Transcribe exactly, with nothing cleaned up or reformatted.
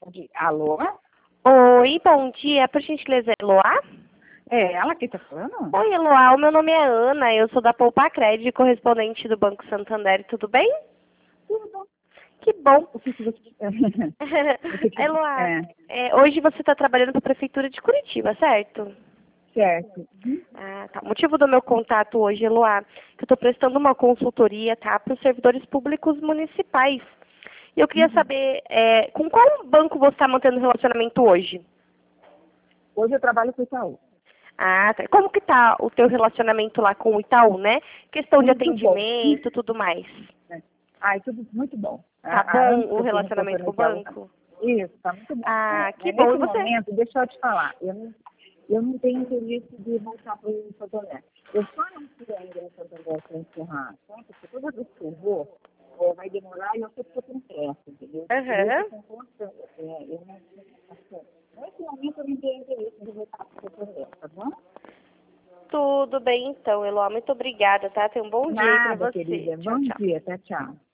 De- Alô? Oi, bom dia. Por gentileza, Eloá? É ela que tá falando? Oi, Eloá. O meu nome é Ana. Eu sou da Poupa Crédito, correspondente do Banco Santander. Tudo bem? Tudo bom. Que bom. O que que você... o que que... Eloá, É, é, hoje você está trabalhando para a Prefeitura de Curitiba, certo? certo. Ah, tá. O motivo do meu contato hoje, Eloá, é que eu estou prestando uma consultoria, tá, para os servidores públicos municipais. E eu queria Uhum. saber, é, com qual banco você está mantendo relacionamento hoje? Hoje eu trabalho com o Itaú. Ah, tá. Como que tá o teu relacionamento lá com o Itaú, né? Questão de Muito bom. atendimento, tudo mais. Ai, tudo muito bom. Tá Há, há bom anos o que eu tenho conta relacionamento no com o Itaú. Tá... banco? Isso, tá muito bom. Ah, É, que é, bom. E nesse você? momento, deixa eu te falar, eu não, eu não tenho interesse de voltar para o Santander. Eu só não fui ainda no Santander para encerrar a conta, porque toda vez que eu vou, é, vai demorar e eu sei que eu tenho pressa, entendeu? Por isso Aham. eu tenho conta, é, eu não, assim, nesse momento eu não tenho interesse de voltar para o Santander, tá bom? Tudo bem então, Eloá. Muito obrigada, tá? Tenha um bom dia aí pra Nada, você. querida. Tchau, Bom tchau. dia, tchau, tchau.